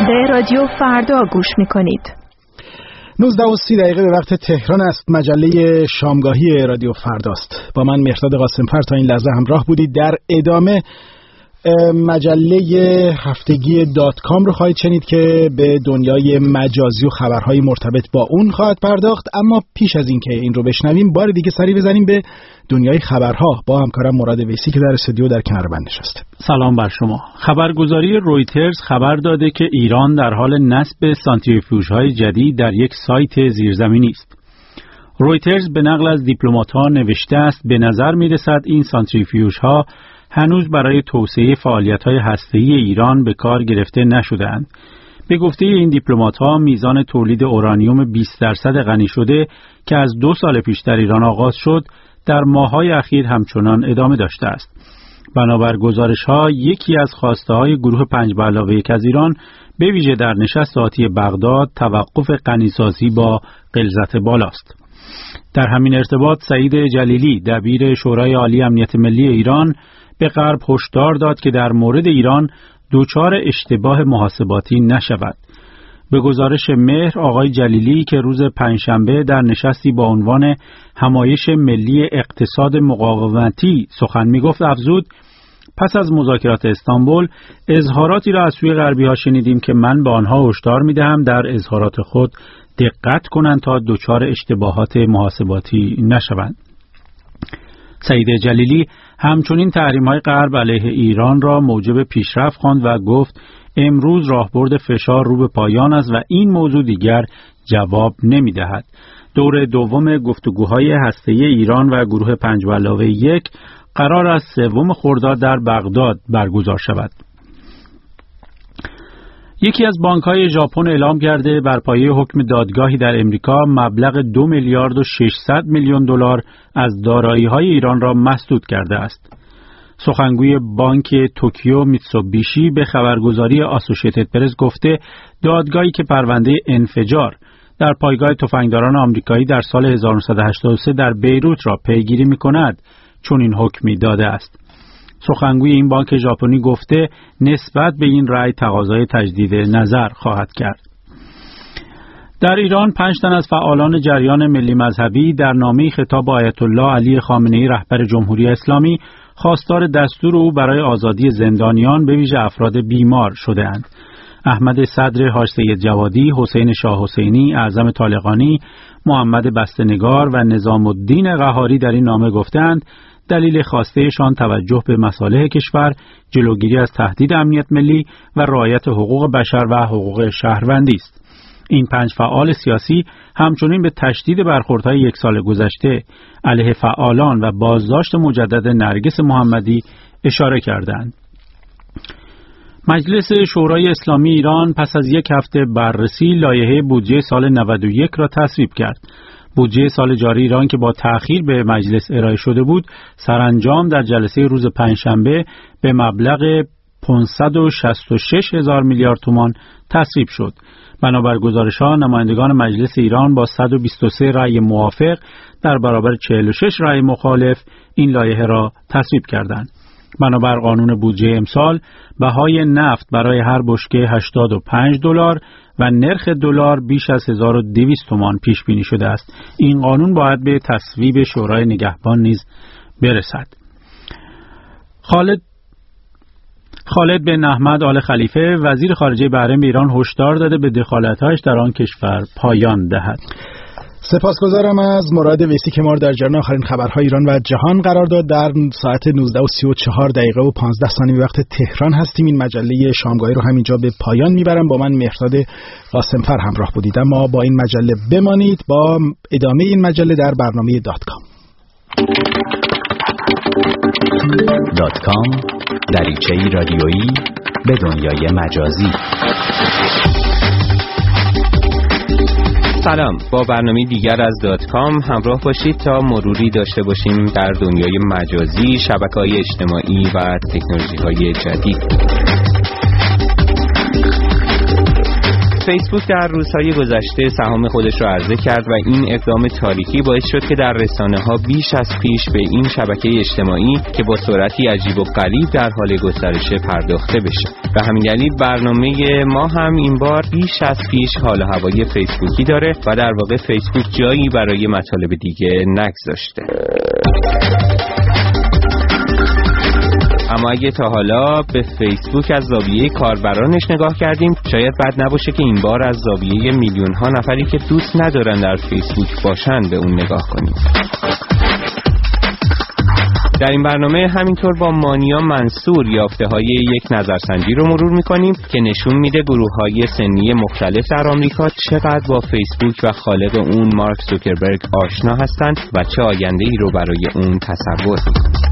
به رادیو فردا گوش میکنید. 19:30 به وقت تهران است. مجله شامگاهی رادیو فرداست. با من مهرداد قاسمفر تا این لحظه همراه بودید. در ادامه مجله هفتگی .com رو خواهید شنید که به دنیای مجازی و خبرهای مرتبط با اون خواهد پرداخت. اما پیش از این که این رو بشنویم، بار دیگه سری بزنیم به دنیای خبرها با همکارم مراد ویسی که در استودیو در کنار من نشسته. سلام بر شما. خبرگزاری رویترز خبر داده که ایران در حال نصب سانتریفیوژهای جدید در یک سایت زیرزمینی است. رویترز به نقل از دیپلمات‌ها نوشته است به نظر می‌رسد این سانتریفیوژها هنوز برای توسعه فعالیت‌های هسته‌ای ایران به کار گرفته نشده‌اند. به گفته این دیپلمات‌ها میزان تولید اورانیوم 20% غنی شده که از 2 سال پیش در ایران آغاز شد در ماه‌های اخیر همچنان ادامه داشته است. بنابر گزارش‌ها یکی از خواسته‌های گروه 5+1 از ایران به ویژه در نشست آتی بغداد توقف غنیسازی با غلظت بالاست. در همین ارتباط سعید جلیلی دبیر شورای عالی امنیت ملی ایران به غرب هشدار داد که در مورد ایران دچار اشتباه محاسباتی نشود. به گزارش مهر آقای جلیلی که روز پنجشنبه در نشستی با عنوان همایش ملی اقتصاد مقاومتی سخن میگفت افزود پس از مذاکرات استانبول اظهاراتی را از سوی غربی‌ها شنیدیم که من به آنها هشدار میدهم در اظهارات خود دقت کنند تا دچار اشتباهات محاسباتی نشوند. سعید جلیلی همچنین تحریم‌های غرب علیه ایران را موجب پیشرفت خواند و گفت امروز راهبرد فشار رو به پایان است و این موضوع دیگر جواب نمی‌دهد. دور دوم گفتگوهای هسته‌ای ایران و گروه 5+1 قرار است 3 خرداد در بغداد برگزار شود. یکی از بانک‌های ژاپن اعلام کرده بر پایه حکم دادگاهی در امریکا مبلغ 2 میلیارد و 600 میلیون دلار از دارایی‌های ایران را مسدود کرده است. سخنگوی بانک توکیو میتسوبیشی به خبرگزاری آسوشیتد پرس گفته دادگاهی که پرونده انفجار در پایگاه تفنگداران آمریکایی در سال 1983 در بیروت را پیگیری می‌کند چون این حکمی داده است. سخنگوی این بانک ژاپنی گفته نسبت به این رأی تقاضای تجدید نظر خواهد کرد. در ایران 5 تن از فعالان جریان ملی مذهبی در نامه خطاب آیت الله علی خامنه‌ای رهبر جمهوری اسلامی خواستار دستور او برای آزادی زندانیان به ویژه افراد بیمار شده‌اند. احمد صدر حاج سید جوادی، حسین شاه حسینی، اعظم طالقانی، محمد بسته‌نگار و نظام الدین قهاری در این نامه گفتند دلیل خواستهشان توجه به مصالح کشور، جلوگیری از تهدید امنیت ملی و رعایت حقوق بشر و حقوق شهروندی است. این 5 فعال سیاسی همچنین به تشدید برخوردهای 1 سال گذشته علیه فعالان و بازداشت مجدد نرگس محمدی اشاره کردند. مجلس شورای اسلامی ایران پس از 1 هفته بررسی لایحه بودجه سال 91 را تصویب کرد. بودجه سال جاری ایران که با تأخیر به مجلس ارائه شده بود، سرانجام در جلسه روز پنجشنبه به مبلغ 566 هزار میلیارد تومان تصویب شد. بنابر گزارش‌ها نمایندگان مجلس ایران با 123 رأی موافق در برابر 46 رأی مخالف این لایحه را تصویب کردند. بنابر قانون بودجه امسال بهای نفت برای هر بشکه $85 و نرخ دلار بیش از 1200 تومان پیش بینی شده است. این قانون باید به تصویب شورای نگهبان نیز برسد. خالد بن احمد آل خلیفه وزیر خارجه بحرین به ایران هشدار داده به دخالت‌هایش در آن کشور پایان دهد. سپاسگزارم از مراد ویسی که ما را در جریان آخرین خبرهای ایران و جهان قرار داد. در ساعت 19:34 و 15 ثانیه وقت تهران هستیم. این مجله شامگاهی رو همینجا به پایان میبرم. با من مهرداد قاسمفر همراه بودید. اما با این مجله بمانید. با ادامه این مجله در برنامه .com. .com دریچه‌ای رادیویی به دنیای مجازی. سلام، با برنامه دیگر از .com همراه باشید تا مروری داشته باشیم در دنیای مجازی، شبکه‌های اجتماعی و تکنولوژی‌های جدید. فیسبوک در روزهای گذشته سهام خودش را عرضه کرد و این اقدام تاریخی باعث شد که در رسانه‌ها بیش از پیش به این شبکه اجتماعی که با سرعتی عجیب و غریب در حال گسترش پرداخته بشه. به همین دلیل برنامه ما هم این بار بیش از پیش حال و هوای فیسبوکی داره و در واقع فیسبوک جایی برای مطالب دیگه نگذاشته. اما اگه تا حالا به فیسبوک از زاویه کاربرانش نگاه کردیم، شاید بد نباشه که این بار از زاویه میلیون ها نفری که دوست ندارن در فیسبوک باشن به اون نگاه کنیم. در این برنامه همینطور با مانیا منصور یافته‌های یک نظرسنجی رو مرور می‌کنیم که نشون میده گروه‌های سنی مختلف در آمریکا چقدر با فیسبوک و خالق اون مارک زوکربرگ آشنا هستند و چه آینده‌ای رو برای اون تصور می‌کنند.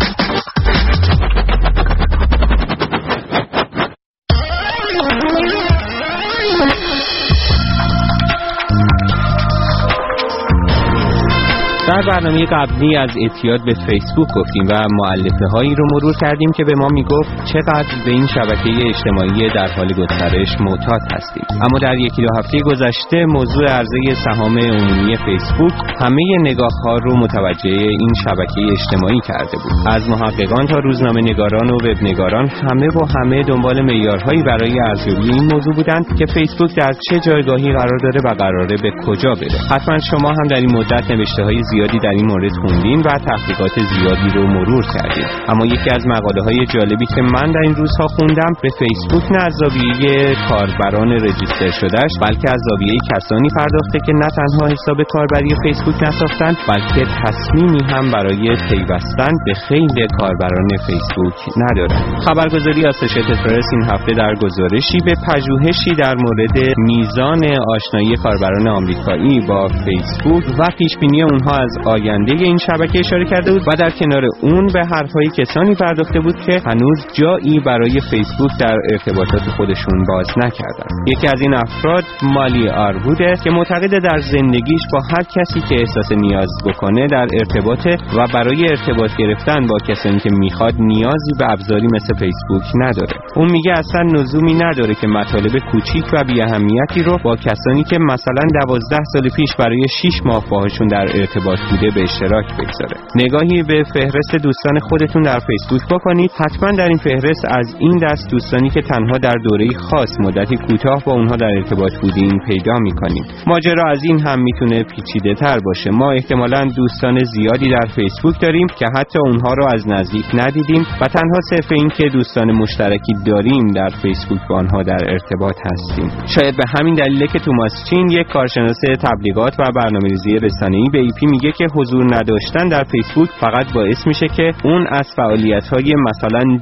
در برنامه قبلی از اعتیاد به فیسبوک گفتیم و مؤلفه هایی رو مرور کردیم که به ما میگفت چقدر به این شبکه اجتماعی در حال گسترش معتاد هستیم. اما در یکی دو هفته گذشته موضوع عرضه سهام عمومی فیسبوک همه نگاه ها رو متوجه این شبکه اجتماعی کرده بود. از محققان تا روزنامه نگاران و وب نگاران همه با همه دنبال معیارهایی برای ارزیابی این موضوع بودند که فیسبوک در چه جایگاهی قرار داره و قراره به کجا بره. حتما شما هم در این مدت نوشته‌های زیادی در این مورد خوندین و تحقیقات زیادی رو مرور کردین. اما یکی از مقاله‌های جالبی که من در این روزها خوندم به فیسبوک نه از زاویه کاربران رجیستر شدهش بلکه از زاویه کسانی پرداخته که نه تنها حساب کاربری فیسبوک نساختن بلکه تصمیمی هم برای پیوستن به خیل کاربران فیسبوک ندارند. خبرگزاری آسوشیتد پرس این هفته در گزارشی به پژوهشی در مورد میزان آشنایی کاربران آمریکایی با فیسبوک و پیشبینی اونها از آینده این شبکه اشاره کرده بود و در کنار اون به حرفهای کسانی پرداخته بود که هنوز جایی برای فیسبوک در ارتباطات خودشون باز نکردن. یکی از این افراد مالی آر بوده که معتقده در زندگیش با هر کسی که احساس نیاز بکنه در ارتباطه و برای ارتباط گرفتن با کسانی که میخواد نیازی به ابزاری مثل فیسبوک نداره. اون میگه اصلا لزومی نداره که مطالب کوچیک و بی اهمیتی رو با کسانی که مثلا 12 سال پیش برای 6 ماه باهاشون در ارتباط بوده به اشتراک بگذاره. نگاهی به فهرست دوستان خودتون در فیسبوک بکنید. حتما در این فهرست از این دست دوستانی که تنها در دوره‌ای خاص مدتی کوتاه با اونها در ارتباط بودین پیدا می‌کنید. ماجرا از این هم میتونه پیچیده‌تر باشه. ما احتمالاً دوستان زیادی در فیسبوک داریم که حتی اونها رو از نزدیک ندیدیم و تنها صرف این که دوستان مشترکی داریم در فیسبوک با آنها در ارتباط هستیم. شاید به همین دلیله که توماس چین یک کارشناس تبلیغات و برنامه‌ریزی رسانه‌ای به ایپی میگه که حضور نداشتن در فیسبوک فقط باعث میشه که اون از فعالیت‌های مثلا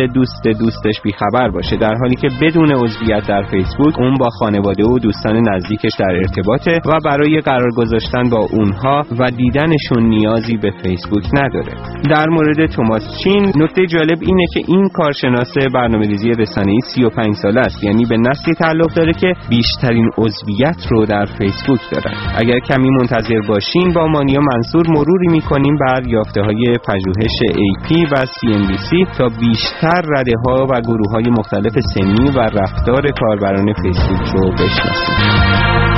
دوستش بیخبر باشه، در حالی که بدون عضویت در فیسبوک اون با خانواده و دوستان نزدیکش در ارتباطه و برای قرار گذاشتن با اونها و دیدنشون نیازی به فیسبوک نداره. در مورد توماس چین نکته جالب اینه که این کارشناس برنامه‌ریزی رسانه‌ای 35 ساله است، یعنی به نسلی تعلق داره که بیشترین عضویت رو در فیسبوک داره. اگر کمی منتظر باشین با مانیا منصور مروری می‌کنیم بر یافته‌های پژوهش AP و CNBC تا بیشتر رده‌ها و گروه‌های مختلف سنی و رفتار کاربران فیسبوک رو بشناسیم.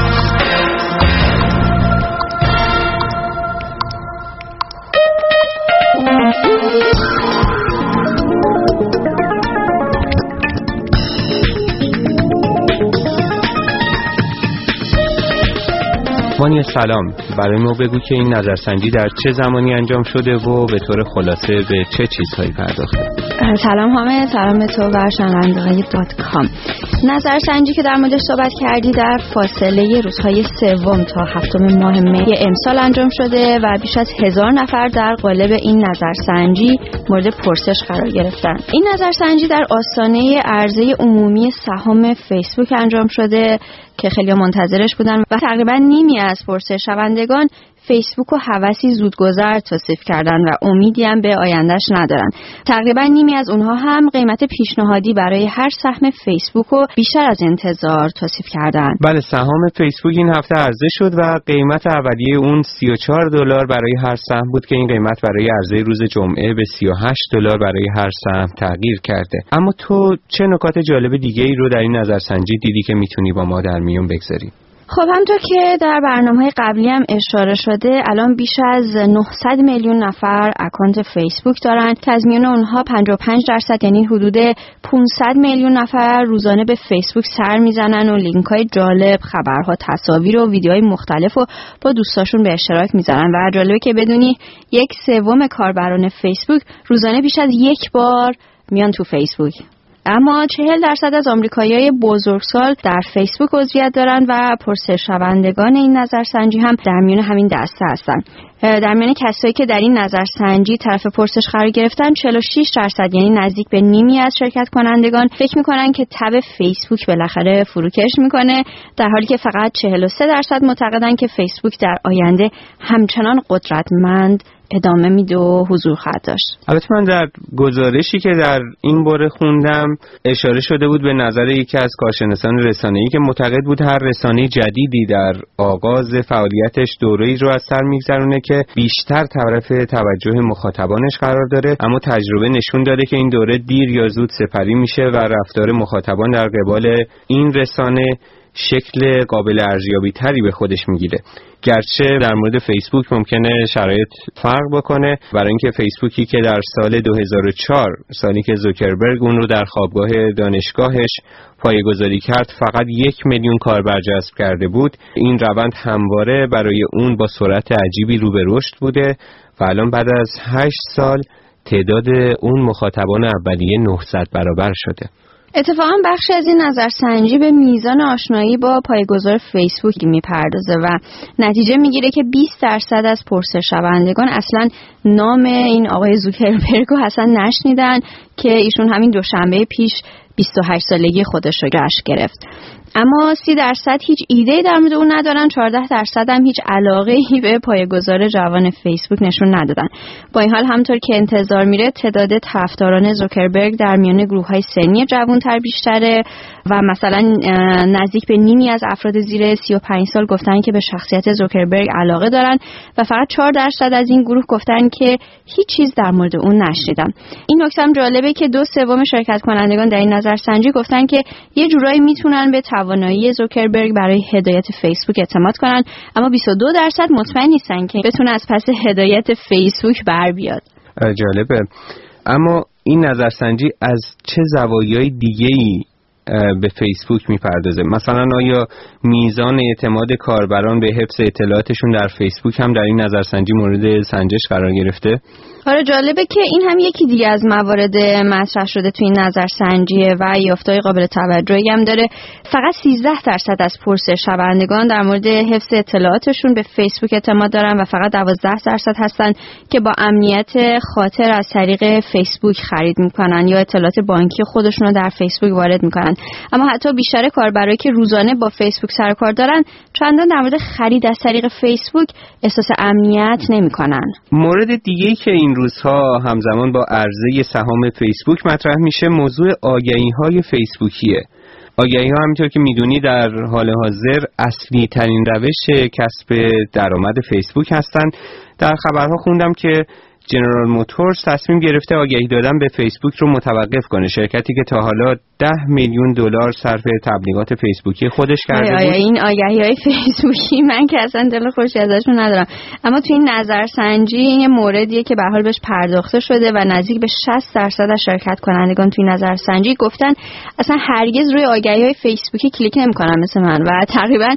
مانیا سلام، برای ما بگو که این نظرسنجی در چه زمانی انجام شده و به طور خلاصه به چه چیزهایی پرداخته؟ سلام حامد، سلام به تو و شنونده‌های .com. نظرسنجی که در موردش صحبت کردی در فاصله روزهای 3 تا 7 ماه می امسال انجام شده و بیش از 1000 نفر در قالب این نظرسنجی مورد پرسش قرار گرفتن. این نظرسنجی در آستانه عرضه عمومی سهام فیسبوک انجام شده که خیلی منتظرش بودن و تقریبا نیمی از پرسش‌شوندگان فیسبوک و هوسی زودگذر توصیف کردن و امیدی هم به آیندهش ندارن. تقریبا نیمی از اونها هم قیمت پیشنهادی برای هر سهم فیسبوک رو بیشتر از انتظار توصیف کردن. بله، سهام فیسبوک این هفته عرضه شد و قیمت اولیه اون $34 برای هر سهم بود که این قیمت برای عرضه روز جمعه به $38 برای هر سهم تغییر کرده. اما تو چه نکات جالب دیگه ای رو در این نظرسنجی دیدی که میتونی با ما در میون بگذاری؟ خب همونطور که در برنامه‌های قبلی هم اشاره شده، الان بیش از 900 میلیون نفر اکانت فیسبوک دارن که از میون اونها 55% یعنی حدود 500 میلیون نفر روزانه به فیسبوک سر میزنن و لینک‌های جالب، خبرها، تصاویر و ویدیوهای مختلف رو با دوستاشون به اشتراک میذارن و جالبه که بدونی 1/3 کاربران فیسبوک روزانه بیش از یک بار میان تو فیسبوک. اما 40% از آمریکایی‌های بزرگسال در فیسبوک عضویت دارن و پرسش‌شوندگان این نظرسنجی هم در میان همین دسته هستن. در میان کسایی که در این نظرسنجی طرف پرسش قرار گرفتن 46% یعنی نزدیک به نیمی از شرکت کنندگان فکر میکنن که تب فیسبوک بالاخره فروکش میکنه، در حالی که فقط 43% معتقدن که فیسبوک در آینده همچنان قدرتمند ادامه میده و حضور خواهد داشت. البته من در گزارشی که در این باره خوندم اشاره شده بود به نظر یکی از کارشناسان رسانه‌ای که معتقد بود هر رسانه جدیدی در آغاز فعالیتش دوره‌ای رو از سر میگذرونه که بیشتر طرف توجه مخاطبانش قرار داره، اما تجربه نشون داده که این دوره دیر یا زود سپری میشه و رفتار مخاطبان در قبال این رسانه شکل قابل ارزیابی تری به خودش میگیره. گرچه در مورد فیسبوک ممکنه شرایط فرق بکنه، برای اینکه فیسبوکی که در سال 2004 سالی که زوکربرگ اون رو در خوابگاه دانشگاهش پایه‌گذاری کرد فقط 1 میلیون کاربر جذب کرده بود، این روند همواره برای اون با سرعت عجیبی رو به رشد بوده و الان بعد از 8 سال تعداد اون مخاطبان اولیه 900 برابر شده. اتفاقا بخشی از این نظرسنجی به میزان آشنایی با پایه‌گذار فیسبوک میپردازه و نتیجه میگیره که 20% از پرسش‌شوندگان اصلا نام این آقای زوکربرگ رو اصلا نشنیدن که ایشون همین دوشنبه پیش 28 سالگی خودش رو جشن گرفت. اما 30% هیچ ایده‌ای در مورد اون ندارن، 14% هم هیچ علاقه‌ای به پایه‌گذار جوان فیسبوک نشون ندادن. با این حال همونطور که انتظار میره تعداد طرفداران زوکربرگ در میان گروه‌های سنی جوان‌تر بیشتره و مثلا نزدیک به نیمی از افراد زیر 35 سال گفتن که به شخصیت زوکربرگ علاقه دارن و فقط 4% از این گروه گفتن که هیچ چیز در مورد اون نشنیدن. این نکته هم جالبه که 2/3 شرکت کنندگان در این نظرسنجی گفتن که یه جورایی میتونن به توانایی زوکربرگ برای هدایت فیسبوک اعتماد کنن، اما 22% مطمئن نیستن که بتونه از پس هدایت فیسبوک بر بیاد. جالبه. اما این نظرسنجی از چه زوایای دیگه‌ای به فیسبوک میپردازه؟ مثلا آیا میزان اعتماد کاربران به حفظ اطلاعاتشون در فیسبوک هم در این نظرسنجی مورد سنجش قرار گرفته؟ آره جالبه که این هم یکی دیگه از موارد مطرح شده تو این نظرسنجیه و یافته‌های قابل توجهی هم داره. فقط 13% از پرسش‌شوندگان در مورد حفظ اطلاعاتشون به فیسبوک اعتماد دارن و فقط 12% هستن که با امنیت خاطر از طریق فیسبوک خرید میکنن یا اطلاعات بانکی خودشون رو در فیسبوک وارد میکنن. اما حتی بیشتر کاربرایی که روزانه با فیسبوک سر و کار دارن چندان در مورد خرید از طریق فیسبوک احساس امنیت نمیکنن. مورد دیگه‌ای که این روزها همزمان با عرضه سهام فیسبوک مطرح میشه موضوع آگهی‌های فیسبوکیه. آگهی‌ها همونطور که میدونی در حال حاضر اصلی ترین روش کسب درآمد فیسبوک هستند. در خبرها خوندم که جنرال موتورز تصمیم گرفته آگهی دادن به فیسبوک رو متوقف کنه، شرکتی که تا حالا $10 میلیون صرف تبلیغات فیسبوکی خودش کرده بود. این آگهی‌های فیسبوکی من که اصلا دل خوشی ازشون ندارم، اما تو این نظرسنجی این یه موردیه که به حال بهش پرداخته شده و نزدیک به 60% از شرکت کنندگان توی نظرسنجی گفتن اصلا هرگز روی آگهی‌های فیسبوکی کلیک نمی‌کنن مثل من و تقریبا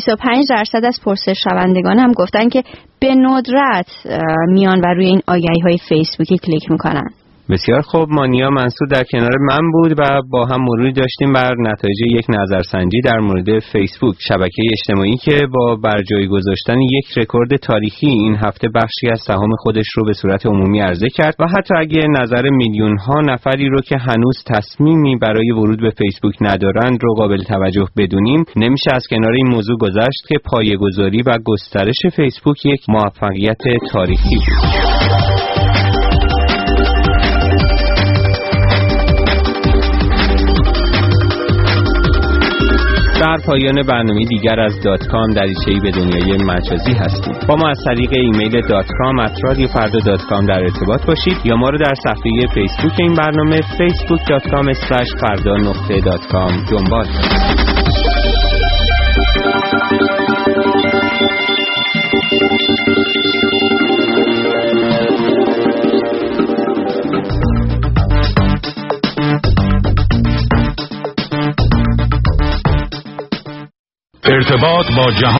25% از پرسش‌شوندگان هم گفتن که به ندرت میان و روی این آگهی‌های فیسبوکی کلیک می‌کنن. بسیار خوب، مانیا منصور در کنار من بود و با هم مروری داشتیم بر نتایج یک نظرسنجی در مورد فیسبوک، شبکه اجتماعی که با برجای گذاشتن یک رکورد تاریخی این هفته بخشی از سهام خودش رو به صورت عمومی عرضه کرد و حتی اگه نظر میلیون ها نفری رو که هنوز تصمیمی برای ورود به فیسبوک ندارند رو قابل توجه بدونیم، نمیشه از کنار این موضوع گذشت که پایه‌گذاری و گسترش فیسبوک یک موفقیت تاریخی بود. در پایان برنامه دیگر از .com دریچه‌ای به دنیای مجازی هستیم. با ما از طریق ایمیل .com@radiofarda.com در ارتباط باشید یا ما رو در صفحه فیسبوک این برنامه facebook.com/farda.com دنبال کنید. ارتباط با جهان